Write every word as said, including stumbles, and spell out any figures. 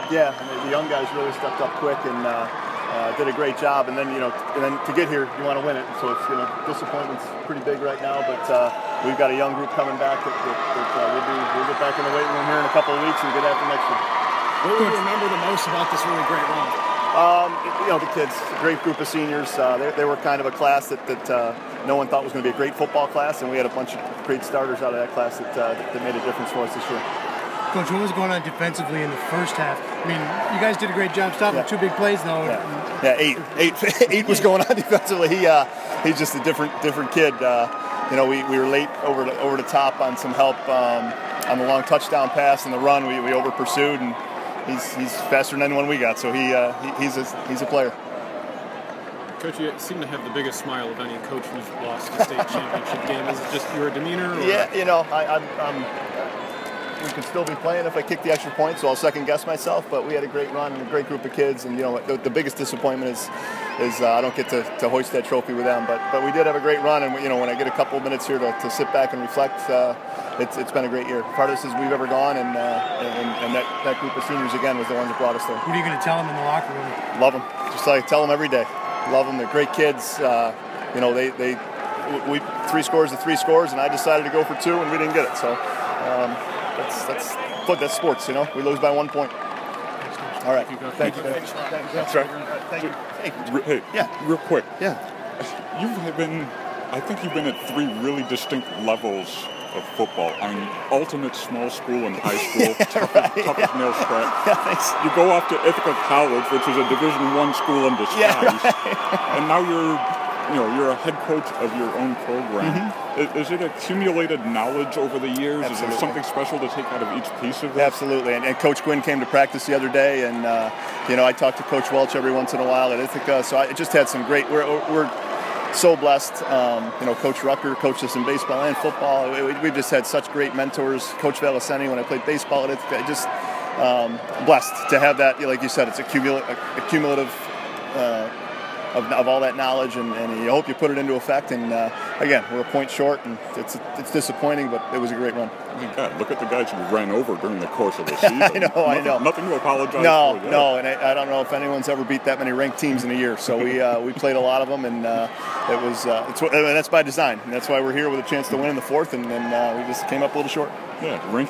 Yeah, I mean, the young guys really stepped up quick and uh, uh, did a great job. And then, you know, and then to get here, you want to win it. So it's, you know, disappointment's pretty big right now. But uh, we've got a young group coming back that, that, that uh, we'll, be, we'll get back in the weight room here in a couple of weeks and get after next year. What do you remember the most about this really great run? Um, you know, the kids, a great group of seniors. Uh, they, they were kind of a class that, that uh, no one thought was going to be a great football class, and we had a bunch of great starters out of that class that, uh, that made a difference for us this year. Coach, what was going on defensively in the first half? I mean, you guys did a great job stopping yeah. two big plays, though. Yeah, yeah eight, eight, eight was going on defensively. He, uh, he's just a different, different kid. Uh, you know, we, we were late over the, over the top on some help um, on the long touchdown pass and the run. We, we over pursued, and he's he's faster than anyone we got. So he, uh, he he's a, he's a player. Coach, you seem to have the biggest smile of any coach who's lost a state championship game. Is it just your demeanor? Or? Yeah, you know, I, I'm. I'm we could still be playing if I kick the extra point, so I'll second guess myself. But we had a great run and a great group of kids, and you know the, the biggest disappointment is is uh, I don't get to, to hoist that trophy with them. But but we did have a great run, and we, you know when I get a couple of minutes here to, to sit back and reflect, uh, it's it's been a great year, farthest as we've ever gone, and uh, and, and that, that group of seniors again was the ones that brought us there. What are you going to tell them in the locker room? Love them, just like tell them every day. Love them. They're great kids. Uh, you know they they we three scores to three scores, and I decided to go for two, and we didn't get it. So um, that's that's. But that's sports, you know. We lose by one point. All right. Thank you. Thank you. Thank you. That's right. Thank you. Thank you. Hey, yeah. Real quick. Yeah. You've been, I think you've been at three really distinct levels of football. I mean, ultimate small school and high school, yeah, tough, right, as, tough yeah. as nails scratch. Yeah, thanks. You go off to Ithaca College, which is a Division One school in disguise, yeah, right. and now you're, you know, you're a head coach of your own program. Mm-hmm. Is, is it accumulated knowledge over the years? Absolutely. Is there something special to take out of each piece of it? Absolutely. And, and Coach Quinn came to practice the other day, and uh, you know, I talk to Coach Welch every once in a while at Ithaca. So I just had some great. We're we're so blessed. Um, you know, Coach Rucker coached us in baseball and football. We, we've just had such great mentors. Coach Valiceni, when I played baseball at Ithaca, just um, blessed to have that. Like you said, it's a cumulative. A cumulative uh, Of, of all that knowledge, and, and you hope you put it into effect. And uh, again, we're a point short, and it's it's disappointing, but it was a great run. God, look at the guys you ran over during the course of the season. I know, nothing, I know. Nothing to apologize no, for. No, no, and I, I don't know if anyone's ever beat that many ranked teams in a year. So we uh, we played a lot of them, and uh, it was uh, it's, and that's by design. And that's why we're here with a chance to win in the fourth, and, and uh, we just came up a little short. Yeah, ranked